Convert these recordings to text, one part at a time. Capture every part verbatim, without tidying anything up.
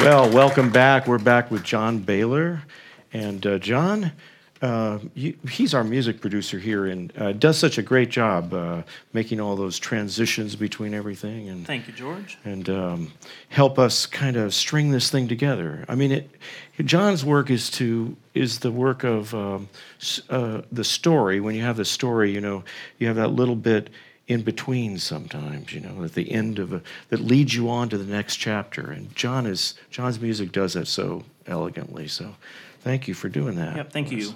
Well, welcome back. We're back with John Baylor. And uh, John, uh, you, he's our music producer here and uh, does such a great job uh, making all those transitions between everything. And Thank you, George. And um, help us kind of string this thing together. I mean, it, John's work is to is the work of um, uh, the story. When you have the story, you know, you have that little bit in between sometimes, you know, at the end of a, that leads you on to the next chapter. And John is John's music does that so elegantly. So thank you for doing that. Yep, thank you.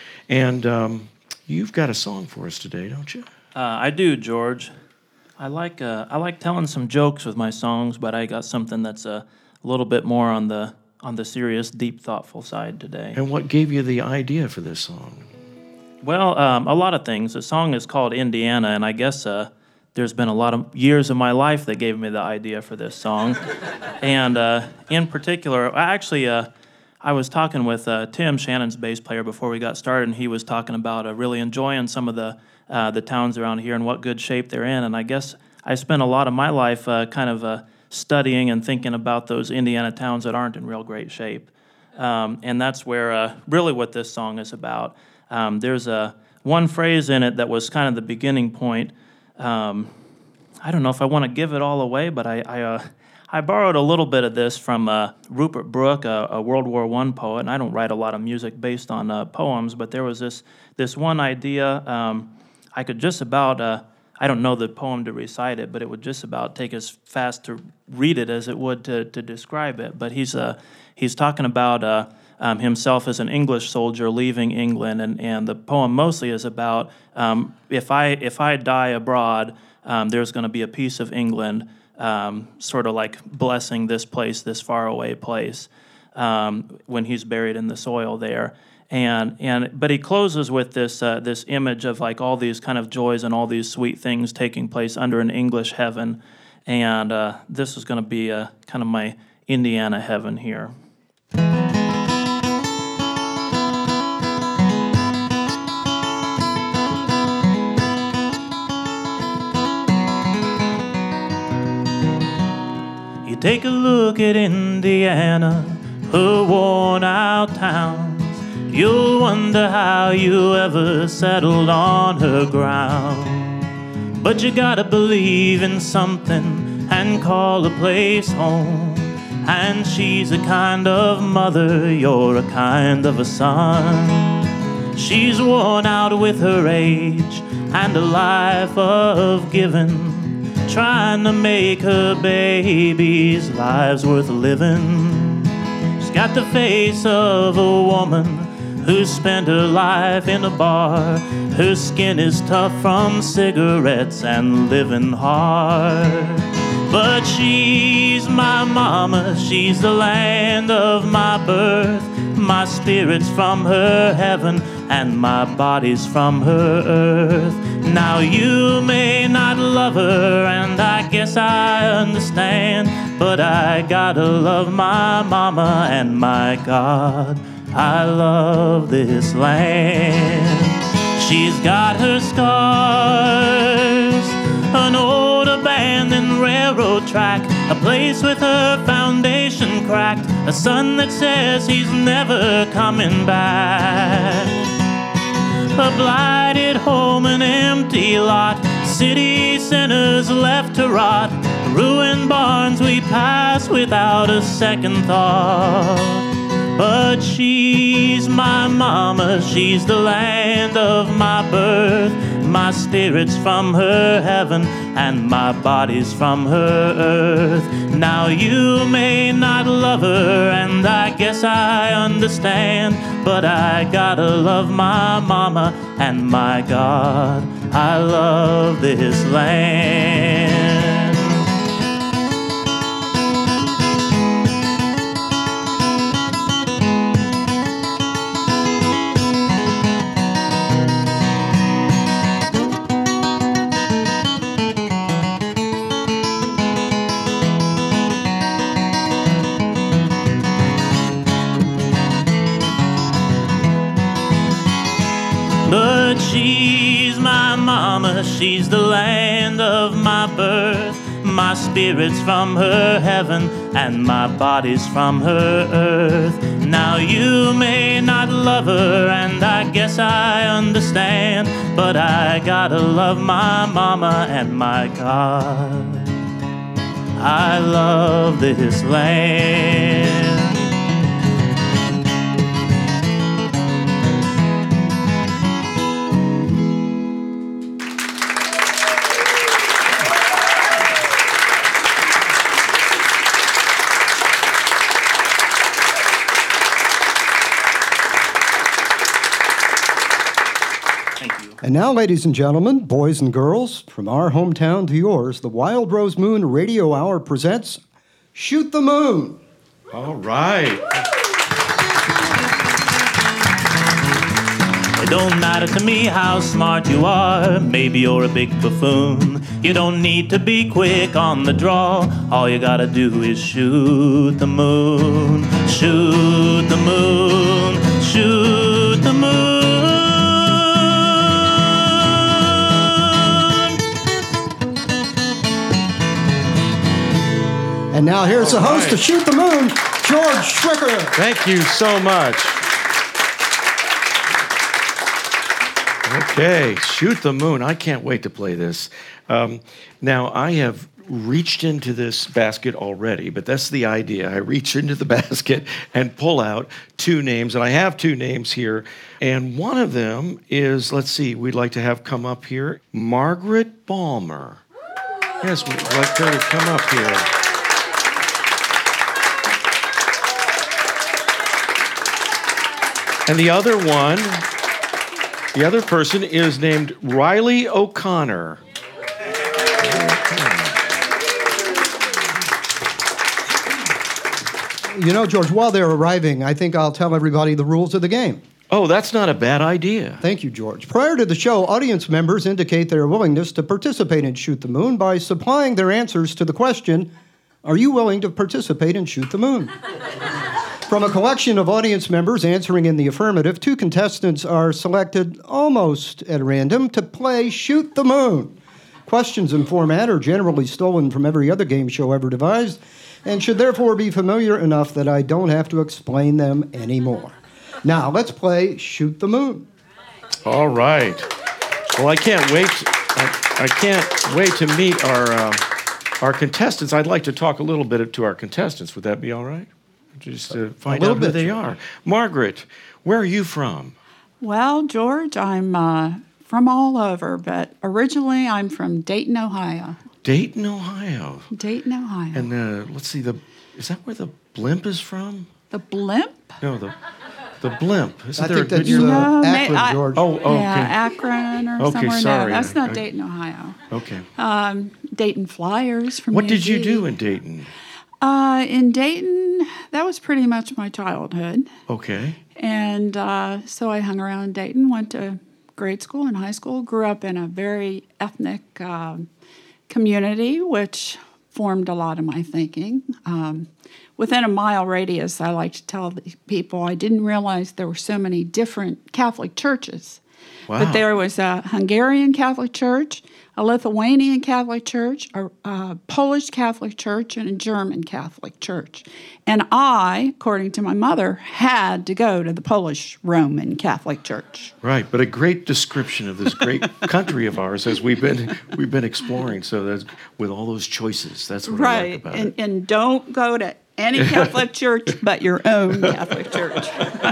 And um, you've got a song for us today, don't you? Uh, I do, George. I like uh, I like telling some jokes with my songs, but I got something that's a little bit more on the on the serious, deep, thoughtful side today. And what gave you the idea for this song? Well, um, a lot of things. The song is called Indiana, and I guess uh, there's been a lot of years of my life that gave me the idea for this song. And uh, in particular, I actually, uh, I was talking with uh, Tim, Shannon's bass player, before we got started, and he was talking about uh, really enjoying some of the uh, the towns around here and what good shape they're in. And I guess I spent a lot of my life uh, kind of uh, studying and thinking about those Indiana towns that aren't in real great shape. Um, and that's where uh, really what this song is about. Um, there's a one phrase in it that was kind of the beginning point. Um, I don't know if I want to give it all away, but I I, uh, I borrowed a little bit of this from uh, Rupert Brooke, a, a World War One poet. And I don't write a lot of music based on uh, poems, but there was this this one idea. Um, I could just about uh, I don't know the poem to recite it, but it would just about take as fast to read it as it would to to describe it. But he's uh, he's talking about. Uh, Um, himself as an English soldier leaving England, and, and the poem mostly is about um, if I if I die abroad, um, there's going to be a piece of England, um, sort of like blessing this place, this faraway place, um, when he's buried in the soil there. And and but he closes with this uh, this image of like all these kind of joys and all these sweet things taking place under an English heaven, and uh, this is going to be uh, kind of my Indiana heaven here. Take a look at Indiana, her worn-out towns. You'll wonder how you ever settled on her ground. But you gotta believe in something and call a place home. And she's a kind of mother, you're a kind of a son. She's worn out with her age and a life of giving, trying to make her babies' lives worth living. She's got the face of a woman who spent her life in a bar. Her skin is tough from cigarettes and living hard. But she's my mama, she's the land of my birth. My spirit's from her heaven and my body's from her earth. Now you may not love her, and I guess I understand, but I gotta love my mama, and my God, I love this land. She's got her scars, an old abandoned railroad track, a place with her foundation cracked, a son that says he's never coming back. A blighted home, an empty lot, city centers left to rot, ruined barns we pass without a second thought. But she's my mama, she's the land of my birth. My spirit's from her heaven and my body's from her earth. Now you may not love her, and I guess I understand, but I gotta love my mama, and my God, I love this land. She's my mama, she's the land of my birth. my spirit's from her heaven, and my body's from her earth. Now you may not love her, and I guess I understand, but I gotta love my mama and my God. I love this land. And now, ladies and gentlemen, boys and girls, from our hometown to yours, the Wild Rose Moon Radio Hour presents Shoot the Moon. All right. It don't matter to me how smart you are. Maybe you're a big buffoon. You don't need to be quick on the draw. All you gotta do is shoot the moon. Shoot the moon. Shoot the moon. And now here's the host of Shoot the Moon, George Schwicker. Thank you so much. Okay, Shoot the Moon. I can't wait to play this. Um, now, I have reached into this basket already, but that's the idea. I reach into the basket and pull out two names, and I have two names here. And one of them is, let's see, we'd like to have come up here, Margaret Balmer. Yes, we'd like her to come up here. And the other one, the other person is named Riley O'Connor. You know, George, while they're arriving, I think I'll tell everybody the rules of the game. Oh, that's not a bad idea. Thank you, George. Prior to the show, audience members indicate their willingness to participate in Shoot the Moon by supplying their answers to the question, are you willing to participate in Shoot the Moon? From a collection of audience members answering in the affirmative, two contestants are selected almost at random to play Shoot the Moon. Questions and format are generally stolen from every other game show ever devised and should therefore be familiar enough that I don't have to explain them anymore. Now, let's play Shoot the Moon. All right. Well, I can't wait. I, I can't wait to meet our uh, our contestants. I'd like to talk a little bit to our contestants. Would that be all right? Just to find out who bit, they sure. are. Margaret, where are you from? Well, George, I'm uh, from all over, but originally I'm from Dayton, Ohio. Dayton, Ohio. Dayton, Ohio. And uh, let's see, the is that where the blimp is from? The blimp? No, the the blimp. Isn't I there think a good that's year? uh, No, may- Akron, I- George. Oh, okay. Yeah, Akron or Okay, somewhere. sorry. No, that's not I- Dayton, Ohio. Okay. Um, Dayton Flyers from What did you U G. do in Dayton? Uh, in Dayton, that was pretty much my childhood. Okay. And uh, so I hung around Dayton, went to grade school and high school, grew up in a very ethnic um, community, which formed a lot of my thinking. Um, within a mile radius, I like to tell the people, I didn't realize there were so many different Catholic churches. Wow. But there was a Hungarian Catholic Church, a Lithuanian Catholic Church, a, a Polish Catholic Church, and a German Catholic Church. And I, according to my mother, had to go to the Polish Roman Catholic Church. Right, but a great description of this great country of ours as we've been we've been exploring. So that's with all those choices. That's what I like Right, about and, it. and don't go to any Catholic church but your own Catholic church.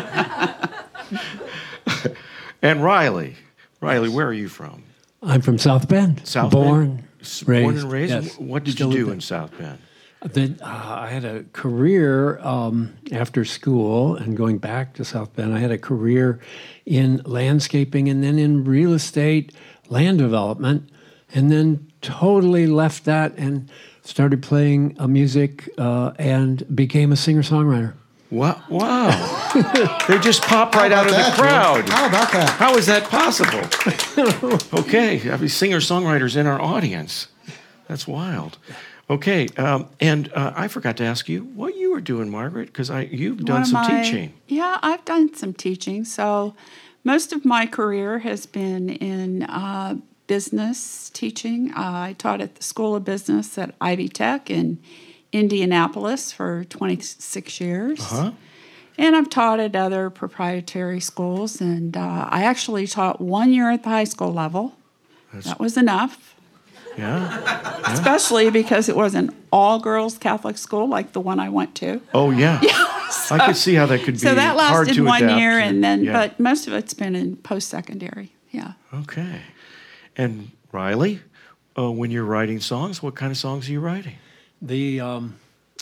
And Riley, Riley, where are you from? I'm from South Bend. South born, Bend? S- raised. Born and raised. Yes. What did Still you do live in South Bend? Then uh, I had a career um, after school and going back to South Bend. I had a career in landscaping and then in real estate, land development, and then totally left that and started playing uh, music uh, and became a singer-songwriter. Wow! Wow! They just pop right out of How about the that, George? crowd. How about that? How is that possible? Okay, I mean, singer-songwriters in our audience. That's wild. Okay, um, and uh, I forgot to ask you what you were doing, Margaret, because I you've done One of some my- teaching. Yeah, I've done some teaching. So most of my career has been in uh, business teaching. Uh, I taught at the School of Business at Ivy Tech in Indianapolis for twenty-six years. Uh-huh. And I've taught at other proprietary schools. And uh, I actually taught one year at the high school level. That's, that was enough. Yeah. yeah. Especially because it was an all-girls Catholic school like the one I went to. Oh, yeah. yeah so, I could see how that could be so that hard lasted to one adapt year, to. and then, yeah. but most of it's been in post-secondary. Yeah. Okay. And Riley, uh, when you're writing songs, what kind of songs are you writing? The um,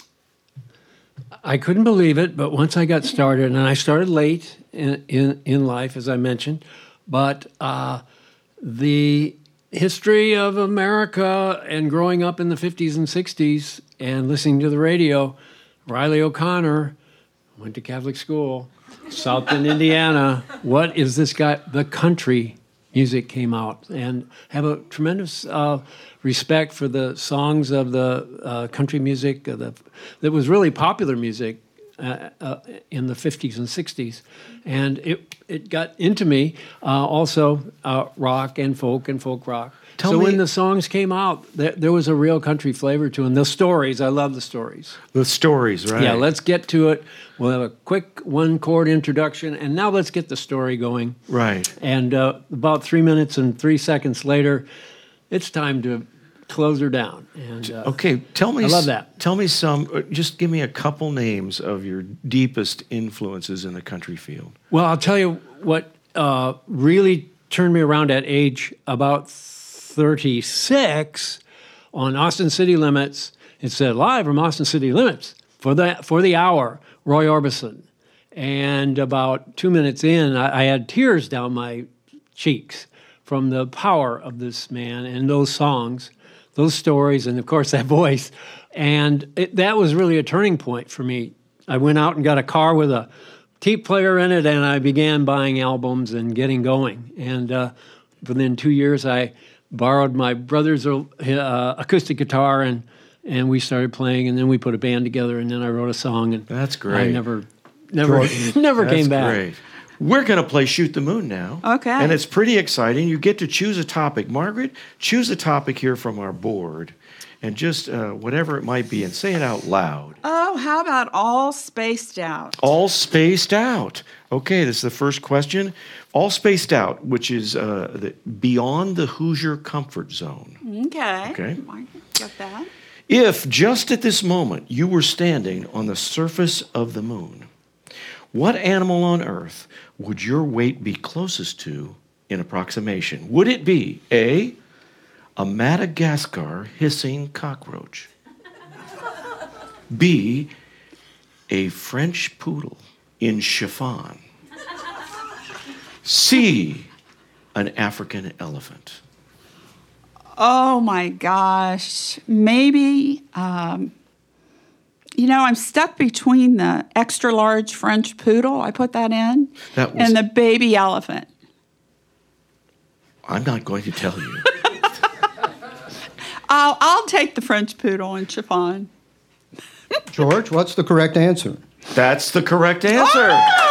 I couldn't believe it, but once I got started, and I started late in in, in life, as I mentioned, but uh, the history of America and growing up in the fifties and sixties and listening to the radio, Riley O'Connor went to Catholic school, South Bend, Indiana. What is this guy? The country music came out, and have a tremendous uh, respect for the songs of the uh, country music uh, the, that was really popular music uh, uh, in the fifties and sixties. And it it got into me, uh, also uh, rock and folk and folk rock. Tell so me, when the songs came out, there, there was a real country flavor to them. The stories, I love the stories. The stories, right? Yeah, let's get to it. We'll have a quick one-chord introduction, and now let's get the story going. Right. And uh, about three minutes and three seconds later, it's time to close her down. And uh, okay, tell me. I love that. Tell me some. uh, Just give me a couple names of your deepest influences in the country field. Well, I'll tell you what uh, really turned me around at age about thirty-six on Austin City Limits. It said live from Austin City Limits for the for the hour, Roy Orbison. And about two minutes in, I, I had tears down my cheeks from the power of this man and those songs, those stories, and of course that voice. And it, that was really a turning point for me. I went out and got a car with a tape player in it, and I began buying albums and getting going. And uh, within two years, I borrowed my brother's uh, acoustic guitar, and and we started playing, and then we put a band together, and then I wrote a song, and That's great. I never, never, never That's came back. Great. We're going to play Shoot the Moon now. Okay. And it's pretty exciting. You get to choose a topic. Margaret, choose a topic here from our board, and just uh, whatever it might be, and say it out loud. Oh, how about all spaced out? All spaced out. Okay, this is the first question. All spaced out, which is uh, the, beyond the Hoosier comfort zone. Okay. Okay. I got that. If just at this moment you were standing on the surface of the moon, what animal on earth would your weight be closest to in approximation? Would it be A, a Madagascar hissing cockroach, B, a French poodle in chiffon, C, an African elephant? Oh my gosh. Maybe, um, you know, I'm stuck between the extra large French poodle, I put that in, That was- and the baby elephant. I'm not going to tell you. I'll, I'll take the French poodle and chiffon. George, what's the correct answer? That's the correct answer.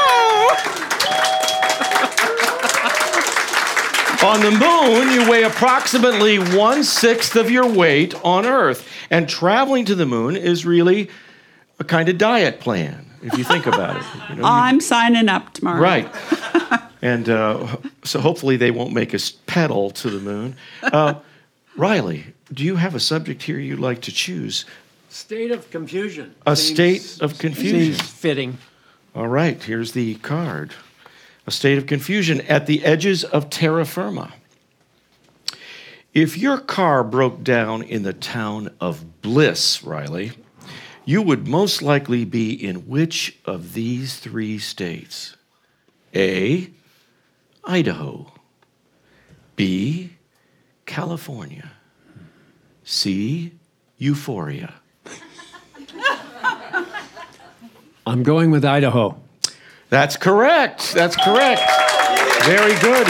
On the moon, you weigh approximately one-sixth of your weight on Earth. And traveling to the moon is really a kind of diet plan, if you think about it. You know, you- I'm signing up tomorrow. right. And uh, so hopefully they won't make us pedal to the moon. Uh, Riley, do you have a subject here you'd like to choose? State of confusion. A Seems- state of confusion. Seems fitting. All right, here's the card. A state of confusion at the edges of terra firma. If your car broke down in the town of Bliss, Riley, you would most likely be in which of these three states? A, Idaho. B, California. C, Euphoria. I'm going with Idaho. That's correct. That's correct. Very good.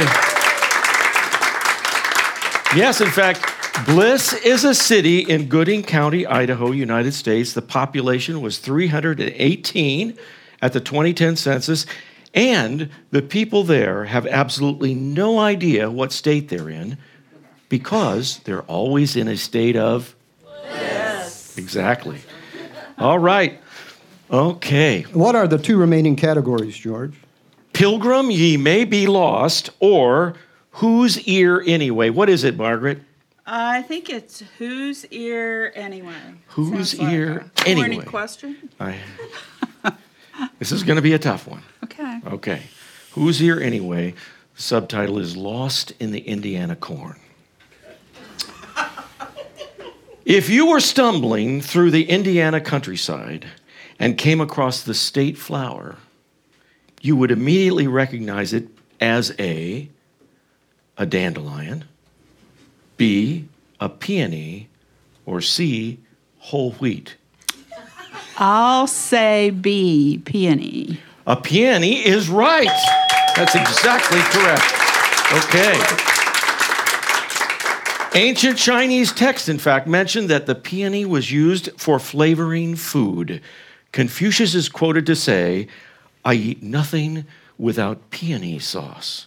Yes, in fact, Bliss is a city in Gooding County, Idaho, United States. The population was three hundred eighteen at the twenty ten census, and the people there have absolutely no idea what state they're in Because they're always in a state of? Yes. Exactly. All right. Okay. What are the two remaining categories, George? Pilgrim, ye may be lost, or whose ear anyway? What is it, Margaret? I think it's whose ear anyway. Whose Sounds like ear a corny anyway? question. I, this is going to be a tough one. Okay. Okay. Whose ear anyway? The subtitle is Lost in the Indiana Corn. If you were stumbling through the Indiana countryside and came across the state flower, you would immediately recognize it as A, a dandelion, B, a peony, or C, whole wheat. I'll say B, peony. A peony is right. That's exactly correct. Okay. Ancient Chinese texts, in fact, mention that the peony was used for flavoring food. Confucius is quoted to say, I eat nothing without peony sauce.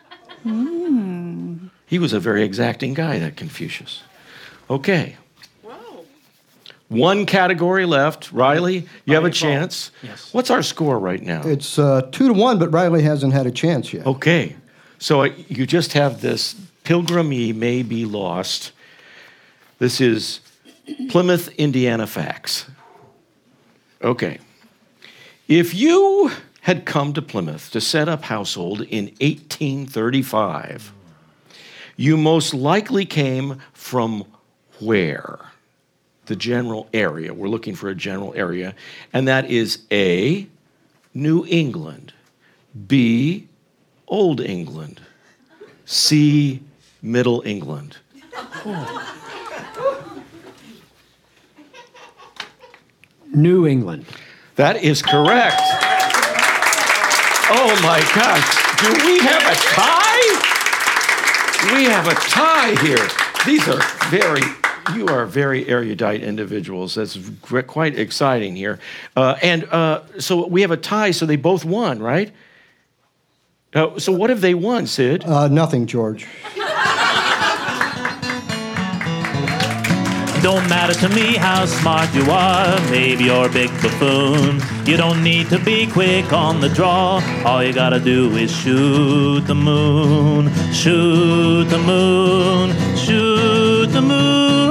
Mm. He was a very exacting guy, that Confucius. Okay. Whoa. One category left. Riley, you have a Right, chance. Yes. What's our score right now? It's uh, two to one, but Riley hasn't had a chance yet. Okay. So uh, you just have this Pilgrim Ye May Be Lost. This is Plymouth, Indiana facts. Okay. If you had come to Plymouth to set up household in eighteen thirty-five, you most likely came from where? The general area. We're looking for a general area. And that is A, New England, B, Old England, C, Middle England. New England. That is correct. Oh my gosh. Do we have a tie? We have a tie here. These are very, you are very erudite individuals. That's gr- quite exciting here. Uh, and uh, so we have a tie, so they both won, right? Uh, so what have they won, Sid? Uh, nothing, George. Don't matter to me how smart you are, maybe you're a big buffoon. You don't need to be quick on the draw, all you gotta do is shoot the moon, shoot the moon, shoot the moon.